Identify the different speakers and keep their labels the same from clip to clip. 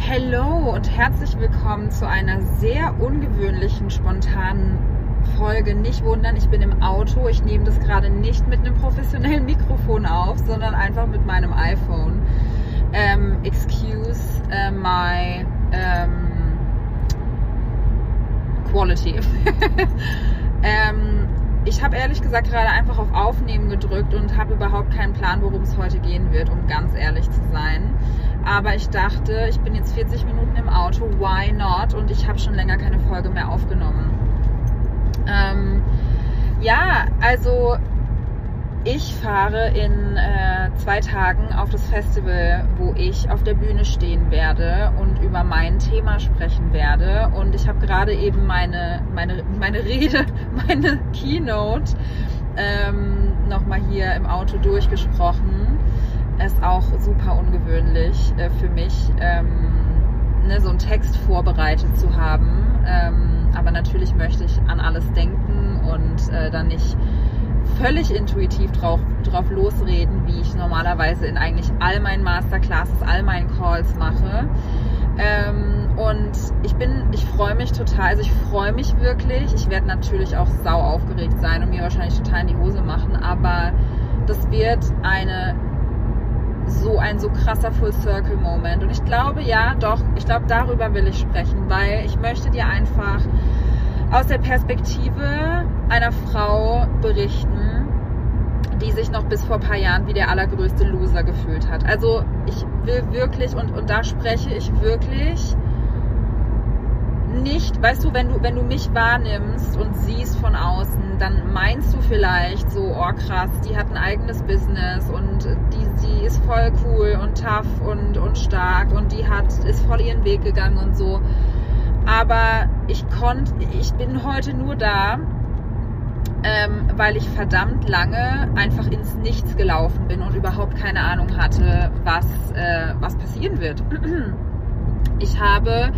Speaker 1: Hallo und herzlich willkommen zu einer sehr ungewöhnlichen, spontanen Folge. Nicht wundern, ich bin im Auto. Ich nehme das gerade nicht mit einem professionellen Mikrofon auf, sondern einfach mit meinem iPhone. Excuse my quality. Ich habe ehrlich gesagt gerade einfach auf Aufnehmen gedrückt und habe überhaupt keinen Plan, worum es heute gehen wird, um ganz ehrlich zu sein. Aber ich dachte, ich bin jetzt 40 Minuten im Auto, why not? Und ich habe schon länger keine Folge mehr aufgenommen. Also ich fahre in 2 Tagen auf das Festival, wo ich auf der Bühne stehen werde und über mein Thema sprechen werde. Und ich habe gerade eben meine Rede, meine Keynote nochmal hier im Auto durchgesprochen. Ist auch super ungewöhnlich für mich, so einen Text vorbereitet zu haben. Aber natürlich möchte ich an alles denken und dann nicht völlig intuitiv drauf losreden, wie ich normalerweise in eigentlich all meinen Masterclasses, all meinen Calls mache. Und ich freue mich total, also ich freue mich wirklich. Ich werde natürlich auch sau aufgeregt sein und mir wahrscheinlich total in die Hose machen, aber das wird ein so krasser Full-Circle-Moment. Und ich glaube, darüber will ich sprechen, weil ich möchte dir einfach aus der Perspektive einer Frau berichten, die sich noch bis vor ein paar Jahren wie der allergrößte Loser gefühlt hat. Also ich will wirklich, und da spreche ich wirklich nicht, weißt du, wenn du mich wahrnimmst und siehst von außen, dann meinst du vielleicht so, oh krass, die hat ein eigenes Business und die ist voll cool und tough und stark und ist voll ihren Weg gegangen und so. Aber ich bin heute nur da, weil ich verdammt lange einfach ins Nichts gelaufen bin und überhaupt keine Ahnung hatte, was passieren wird. Ich habe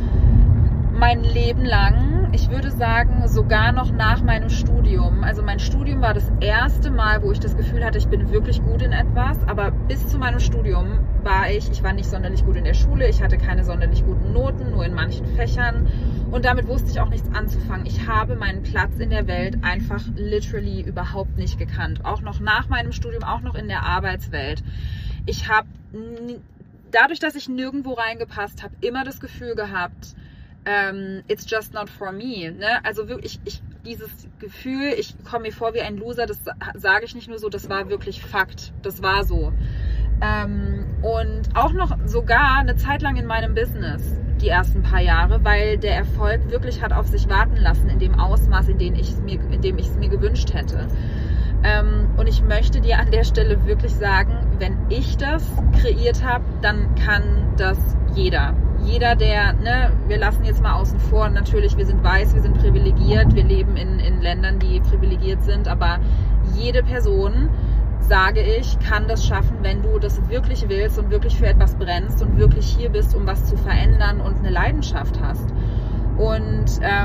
Speaker 1: mein Leben lang, ich würde sagen, sogar noch nach meinem Studium. Also mein Studium war das erste Mal, wo ich das Gefühl hatte, ich bin wirklich gut in etwas. Aber bis zu meinem Studium war ich nicht sonderlich gut in der Schule. Ich hatte keine sonderlich guten Noten, nur in manchen Fächern. Und damit wusste ich auch nichts anzufangen. Ich habe meinen Platz in der Welt einfach literally überhaupt nicht gekannt. Auch noch nach meinem Studium, auch noch in der Arbeitswelt. Ich habe, dadurch, dass ich nirgendwo reingepasst habe, immer das Gefühl gehabt, it's just not for me. Ne? Also wirklich, dieses Gefühl, ich komme mir vor wie ein Loser, das sage ich nicht nur so, das war wirklich Fakt. Das war so. Und auch noch sogar eine Zeit lang in meinem Business, die ersten paar Jahre, weil der Erfolg wirklich hat auf sich warten lassen in dem Ausmaß, in dem ich es mir gewünscht hätte. Und ich möchte dir an der Stelle wirklich sagen, wenn ich das kreiert habe, dann kann das jeder. Jeder, wir lassen jetzt mal außen vor, natürlich, wir sind weiß, wir sind privilegiert, wir leben in Ländern, die privilegiert sind, aber jede Person, sage ich, kann das schaffen, wenn du das wirklich willst und wirklich für etwas brennst und wirklich hier bist, um was zu verändern und eine Leidenschaft hast. Und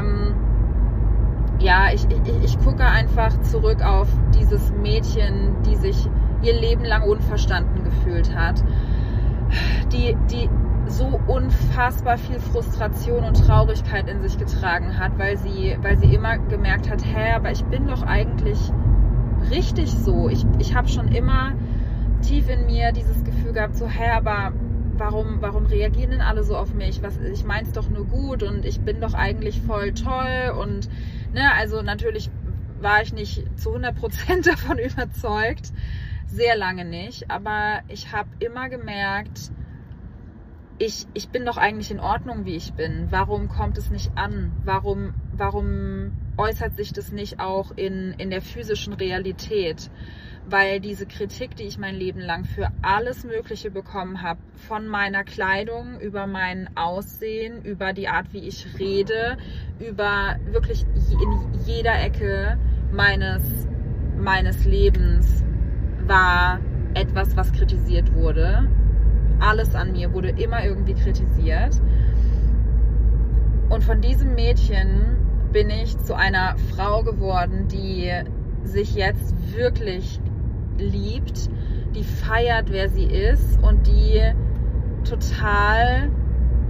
Speaker 1: ich gucke einfach zurück auf dieses Mädchen, die sich ihr Leben lang unverstanden gefühlt hat, die so unfassbar viel Frustration und Traurigkeit in sich getragen hat, weil sie immer gemerkt hat, aber ich bin doch eigentlich richtig so. Ich habe schon immer tief in mir dieses Gefühl gehabt, so, aber warum reagieren denn alle so auf mich? Ich mein's doch nur gut und ich bin doch eigentlich voll toll und also natürlich war ich nicht zu 100% davon überzeugt, sehr lange nicht, aber ich habe immer gemerkt, ich bin doch eigentlich in Ordnung, wie ich bin. Warum kommt es nicht an? Warum äußert sich das nicht auch in der physischen Realität? Weil diese Kritik, die ich mein Leben lang für alles Mögliche bekommen habe, von meiner Kleidung, über mein Aussehen, über die Art, wie ich rede, über wirklich in jeder Ecke meines Lebens war etwas, was kritisiert wurde. Alles an mir wurde immer irgendwie kritisiert. Und von diesem Mädchen bin ich zu einer Frau geworden, die sich jetzt wirklich liebt, die feiert, wer sie ist und die total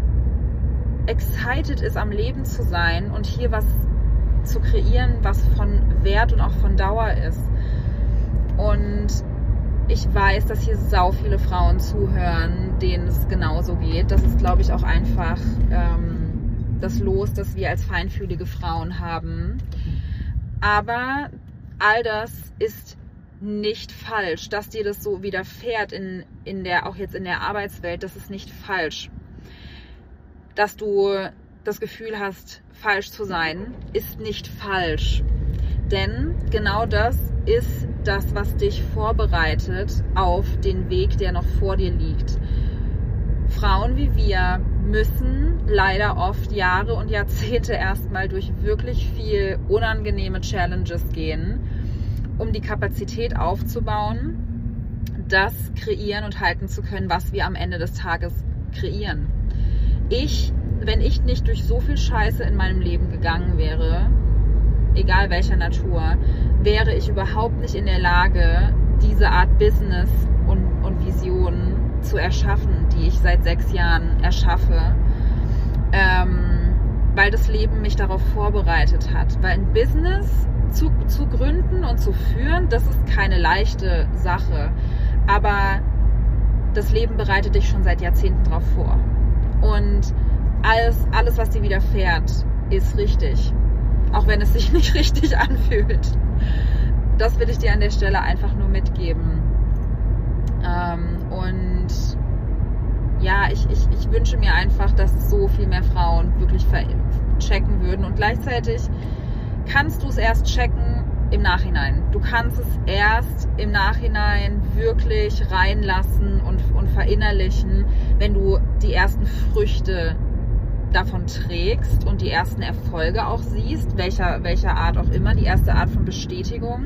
Speaker 1: excited ist, am Leben zu sein und hier was zu kreieren, was von Wert und auch von Dauer ist. Und ich weiß, dass hier sau viele Frauen zuhören, denen es genauso geht. Das ist, glaube ich, auch einfach das Los, das wir als feinfühlige Frauen haben. Aber all das ist nicht falsch, dass dir das so widerfährt auch jetzt in der Arbeitswelt, das ist nicht falsch. Dass du das Gefühl hast, falsch zu sein, ist nicht falsch. Denn genau das ist das, was dich vorbereitet auf den Weg, der noch vor dir liegt. Frauen wie wir müssen leider oft Jahre und Jahrzehnte erstmal durch wirklich viel unangenehme Challenges gehen, um die Kapazität aufzubauen, das kreieren und halten zu können, was wir am Ende des Tages kreieren. Wenn ich nicht durch so viel Scheiße in meinem Leben gegangen wäre, egal welcher Natur, wäre ich überhaupt nicht in der Lage, diese Art Business und Vision zu erschaffen, die ich seit 6 Jahren erschaffe, weil das Leben mich darauf vorbereitet hat. Weil ein Business zu gründen und zu führen, das ist keine leichte Sache, aber das Leben bereitet dich schon seit Jahrzehnten darauf vor. Und alles, was dir widerfährt, ist richtig. Auch wenn es sich nicht richtig anfühlt. Das will ich dir an der Stelle einfach nur mitgeben. Und ja, ich wünsche mir einfach, dass so viel mehr Frauen wirklich checken würden. Und gleichzeitig kannst du es erst checken im Nachhinein. Du kannst es erst im Nachhinein wirklich reinlassen und verinnerlichen, wenn du die ersten Früchte davon trägst und die ersten Erfolge auch siehst, welcher Art auch immer, die erste Art von Bestätigung.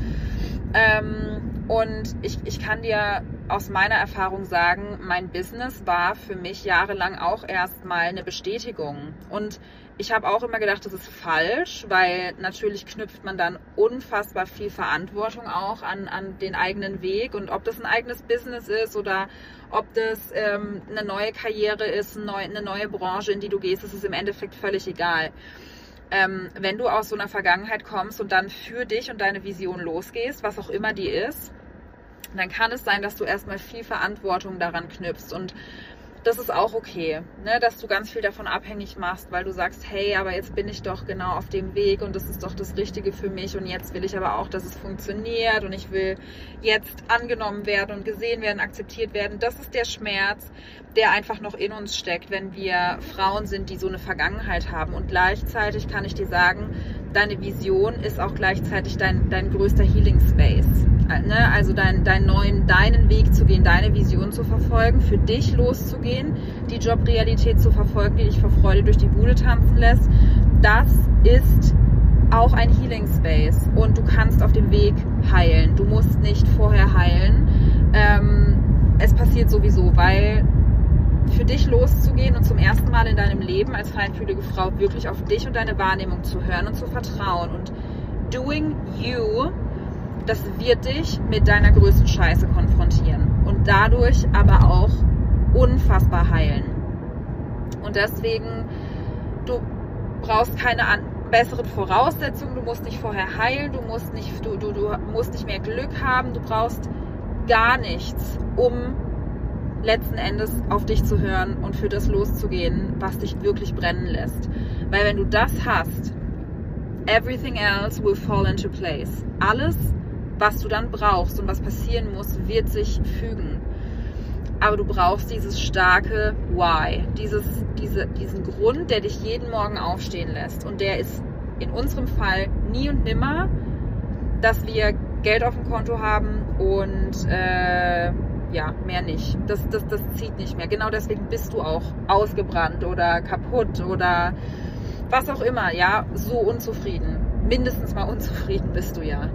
Speaker 1: Und ich kann dir aus meiner Erfahrung sagen, mein Business war für mich jahrelang auch erstmal eine Bestätigung. Und ich habe auch immer gedacht, das ist falsch, weil natürlich knüpft man dann unfassbar viel Verantwortung auch an den eigenen Weg. Und ob das ein eigenes Business ist oder ob das eine neue Karriere ist, eine neue Branche, in die du gehst, das ist im Endeffekt völlig egal. Wenn du aus so einer Vergangenheit kommst und dann für dich und deine Vision losgehst, was auch immer die ist, dann kann es sein, dass du erstmal viel Verantwortung daran knüpfst. Und das ist auch okay, ne? Dass du ganz viel davon abhängig machst, weil du sagst, hey, aber jetzt bin ich doch genau auf dem Weg und das ist doch das Richtige für mich und jetzt will ich aber auch, dass es funktioniert und ich will jetzt angenommen werden und gesehen werden, akzeptiert werden. Das ist der Schmerz, der einfach noch in uns steckt, wenn wir Frauen sind, die so eine Vergangenheit haben. Und gleichzeitig kann ich dir sagen, deine Vision ist auch gleichzeitig dein größter Healing Space. Ne? Also deinen Weg zu gehen, deine Vision zu verfolgen, für dich loszugehen, die Jobrealität zu verfolgen, die dich vor Freude durch die Bude tanzen lässt, das ist auch ein Healing Space und du kannst auf dem Weg heilen. Du musst nicht vorher heilen. Es passiert sowieso, weil für dich loszugehen und zum ersten Mal in deinem Leben als feinfühlige Frau wirklich auf dich und deine Wahrnehmung zu hören und zu vertrauen und doing you, das wird dich mit deiner größten Scheiße konfrontieren und dadurch aber auch unfassbar heilen. Und deswegen, du brauchst keine besseren Voraussetzungen, du musst nicht vorher heilen, du musst nicht mehr Glück haben, du brauchst gar nichts, um letzten Endes auf dich zu hören und für das loszugehen, was dich wirklich brennen lässt. Weil wenn du das hast, everything else will fall into place. Alles, was du dann brauchst und was passieren muss, wird sich fügen. Aber du brauchst dieses starke Why, diesen Grund, der dich jeden Morgen aufstehen lässt. Und der ist in unserem Fall nie und nimmer, dass wir Geld auf dem Konto haben und ja, mehr nicht. Das zieht nicht mehr. Genau deswegen bist du auch ausgebrannt oder kaputt oder was auch immer, ja, so unzufrieden. Mindestens mal unzufrieden bist du ja.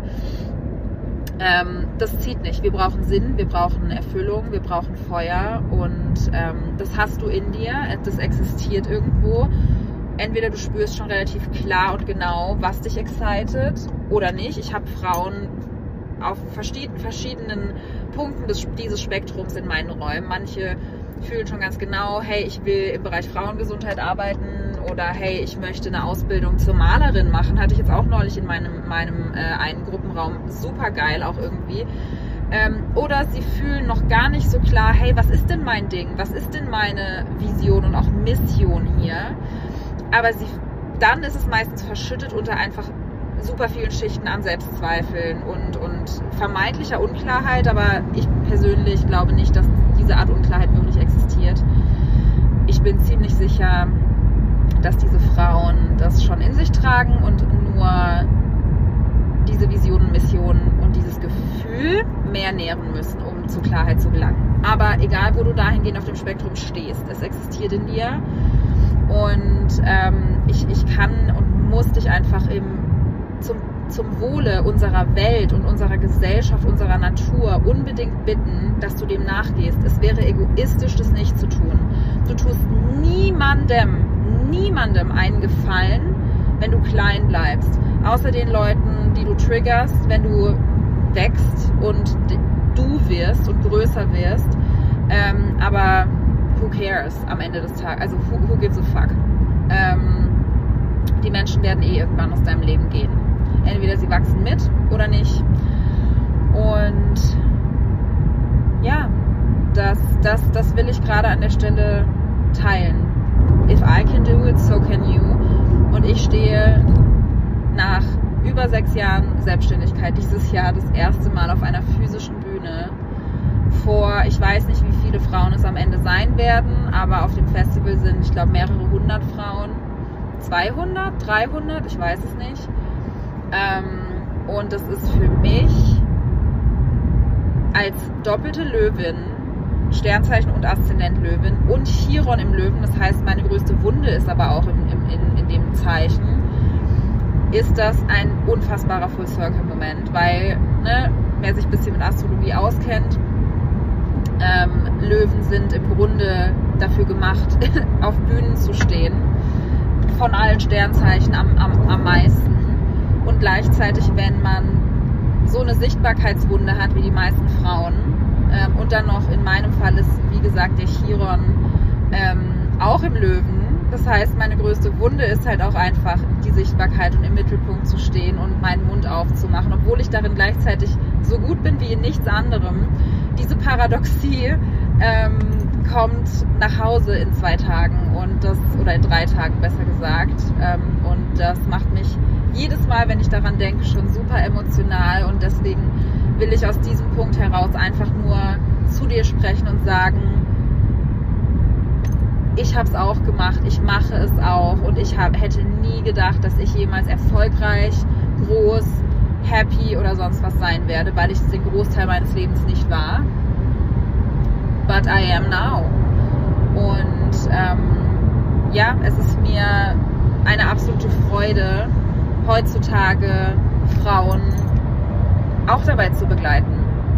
Speaker 1: Das zieht nicht. Wir brauchen Sinn, wir brauchen Erfüllung, wir brauchen Feuer und das hast du in dir, das existiert irgendwo. Entweder du spürst schon relativ klar und genau, was dich excited oder nicht. Ich habe Frauen auf verschiedenen Punkten dieses Spektrums in meinen Räumen. Manche fühlen schon ganz genau, hey, ich will im Bereich Frauengesundheit arbeiten oder hey, ich möchte eine Ausbildung zur Malerin machen. Hatte ich jetzt auch neulich in meinem einen Gruppenraum. Super geil auch irgendwie. Oder sie fühlen noch gar nicht so klar, hey, was ist denn mein Ding? Was ist denn meine Vision und auch Mission hier? Aber dann ist es meistens verschüttet unter einfach super vielen Schichten an Selbstzweifeln und vermeintlicher Unklarheit, aber ich persönlich glaube nicht, dass diese Art Unklarheit wirklich existiert. Ich bin ziemlich sicher, dass diese Frauen das schon in sich tragen und nur diese Vision und Mission und dieses Gefühl mehr nähren müssen, um zur Klarheit zu gelangen. Aber egal, wo du dahingehend auf dem Spektrum stehst, es existiert in dir und ich kann und muss dich einfach zum Wohle unserer Welt und unserer Gesellschaft, unserer Natur unbedingt bitten, dass du dem nachgehst. Es wäre egoistisch, das nicht zu tun. Du tust niemandem einen Gefallen, wenn du klein bleibst. Außer den Leuten, die du triggerst, wenn du wächst und du wirst und größer wirst. Aber who cares am Ende des Tages? Also who gives a fuck? Die Menschen werden irgendwann aus deinem Leben gehen. Entweder sie wachsen mit oder nicht. Und ja, das will ich gerade an der Stelle teilen. If I can do it, so can you. Und ich stehe nach über 6 Jahren Selbstständigkeit dieses Jahr das erste Mal auf einer physischen Bühne vor, ich weiß nicht, wie viele Frauen es am Ende sein werden, aber auf dem Festival sind, ich glaube, mehrere hundert Frauen. 200, 300, ich weiß es nicht. Und das ist für mich als doppelte Löwin, Sternzeichen und Aszendent Löwin und Chiron im Löwen, das heißt, meine größte Wunde ist aber auch in dem Zeichen, ist das ein unfassbarer Full-Circle-Moment, weil, wer sich ein bisschen mit Astrologie auskennt, Löwen sind im Grunde dafür gemacht, auf Bühnen zu stehen, von allen Sternzeichen am meisten. Und gleichzeitig, wenn man so eine Sichtbarkeitswunde hat wie die meisten Frauen und dann noch in meinem Fall ist, wie gesagt, der Chiron auch im Löwen. Das heißt, meine größte Wunde ist halt auch einfach die Sichtbarkeit und im Mittelpunkt zu stehen und meinen Mund aufzumachen, obwohl ich darin gleichzeitig so gut bin wie in nichts anderem. Diese Paradoxie kommt nach Hause in 2 Tagen oder in 3 Tagen besser gesagt. Und das macht mich jedes Mal, wenn ich daran denke, schon super emotional. Und deswegen will ich aus diesem Punkt heraus einfach nur zu dir sprechen und sagen, ich habe es auch gemacht, ich mache es auch und ich hätte nie gedacht, dass ich jemals erfolgreich, groß, happy oder sonst was sein werde, weil ich es den Großteil meines Lebens nicht war. But I am now. Und ja, es ist mir eine absolute Freude, heutzutage Frauen auch dabei zu begleiten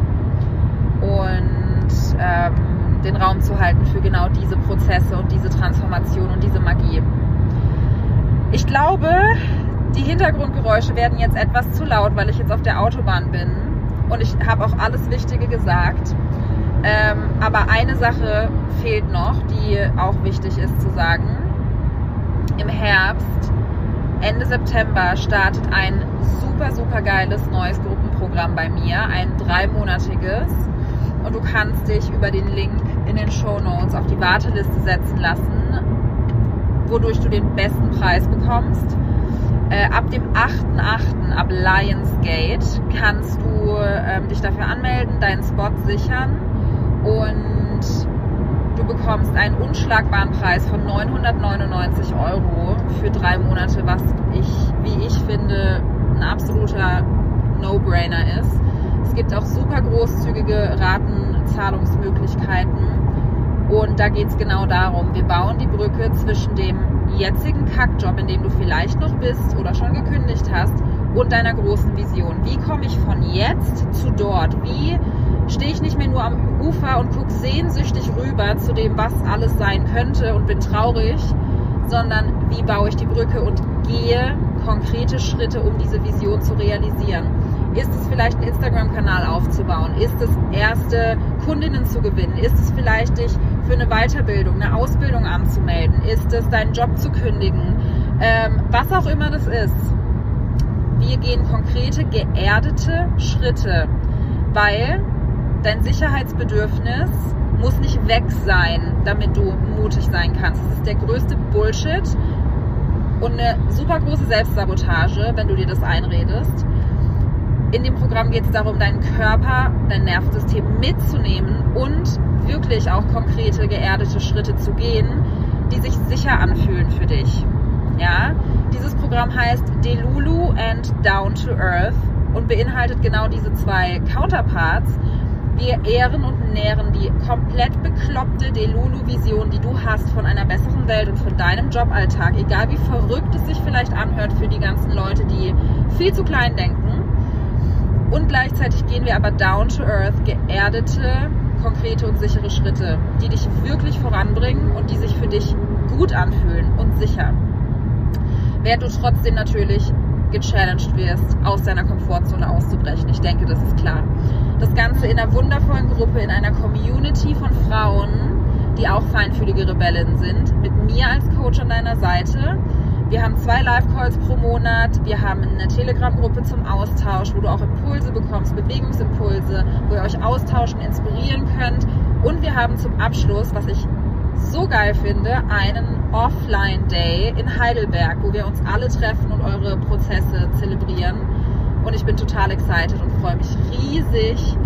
Speaker 1: und den Raum zu halten für genau diese Prozesse und diese Transformation und diese Magie. Ich glaube, die Hintergrundgeräusche werden jetzt etwas zu laut, weil ich jetzt auf der Autobahn bin und ich habe auch alles Wichtige gesagt. Aber eine Sache fehlt noch, die auch wichtig ist zu sagen. Im Herbst, Ende September, startet ein super, super geiles neues Gruppenprogramm bei mir, ein 3-monatiges. Und du kannst dich über den Link in den Shownotes auf die Warteliste setzen lassen, wodurch du den besten Preis bekommst. Ab dem 8.8. ab Lionsgate kannst du dich dafür anmelden, deinen Spot sichern und du bekommst einen unschlagbaren Preis von 999 € für 3 Monate, was wie ich finde, ein absoluter No-Brainer ist. Es gibt auch super großzügige Ratenzahlungsmöglichkeiten und da geht es genau darum, wir bauen die Brücke zwischen dem jetzigen Kackjob, in dem du vielleicht noch bist oder schon gekündigt hast, und deiner großen Vision. Wie komme ich von jetzt zu dort? Wie stehe ich nicht mehr nur am Ufer und gucke sehnsüchtig rüber zu dem, was alles sein könnte und bin traurig, sondern wie baue ich die Brücke und gehe konkrete Schritte, um diese Vision zu realisieren. Ist es vielleicht einen Instagram-Kanal aufzubauen? Ist es erste Kundinnen zu gewinnen? Ist es vielleicht dich für eine Weiterbildung, eine Ausbildung anzumelden? Ist es deinen Job zu kündigen? Was auch immer das ist. Wir gehen konkrete, geerdete Schritte, weil dein Sicherheitsbedürfnis muss nicht weg sein, damit du mutig sein kannst. Das ist der größte Bullshit und eine super große Selbstsabotage, wenn du dir das einredest. In dem Programm geht es darum, deinen Körper, dein Nervensystem mitzunehmen und wirklich auch konkrete, geerdete Schritte zu gehen, die sich sicher anfühlen für dich. Ja? Dieses Programm heißt Delulu and Down to Earth und beinhaltet genau diese 2 Counterparts. Wir ehren und nähren die komplett bekloppte Delulu-Vision, die du hast von einer besseren Welt und von deinem Joballtag, egal wie verrückt es sich vielleicht anhört für die ganzen Leute, die viel zu klein denken. Und gleichzeitig gehen wir aber down to earth, geerdete, konkrete und sichere Schritte, die dich wirklich voranbringen und die sich für dich gut anfühlen und sicher. Während du trotzdem natürlich gechallenged wirst, aus deiner Komfortzone auszubrechen. Ich denke, das ist klar. Das Ganze in einer wundervollen Gruppe, in einer Community von Frauen, die auch feinfühlige Rebellinnen sind, mit mir als Coach an deiner Seite. Wir haben 2 Live-Calls pro Monat, wir haben eine Telegram-Gruppe zum Austausch, wo du auch Impulse bekommst, Bewegungsimpulse, wo ihr euch austauschen, inspirieren könnt. Und wir haben zum Abschluss, was ich so geil finde, einen Offline-Day in Heidelberg, wo wir uns alle treffen und eure Prozesse zelebrieren. Und ich bin total excited und freue mich riesig.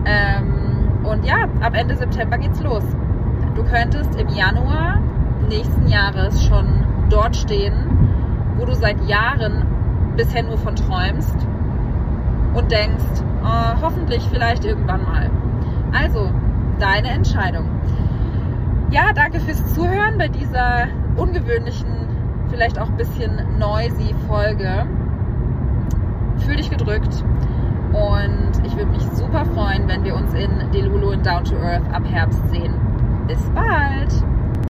Speaker 1: Und ja, ab Ende September geht's los. Du könntest im Januar nächsten Jahres schon dort stehen, wo du seit Jahren bisher nur von träumst und denkst, oh, hoffentlich vielleicht irgendwann mal. Also, deine Entscheidung. Ja, danke fürs Zuhören bei dieser ungewöhnlichen, vielleicht auch ein bisschen noisy Folge. Fühl dich gedrückt und ich würde mich super freuen, wenn wir uns in Delulu und Down to Earth ab Herbst sehen. Bis bald!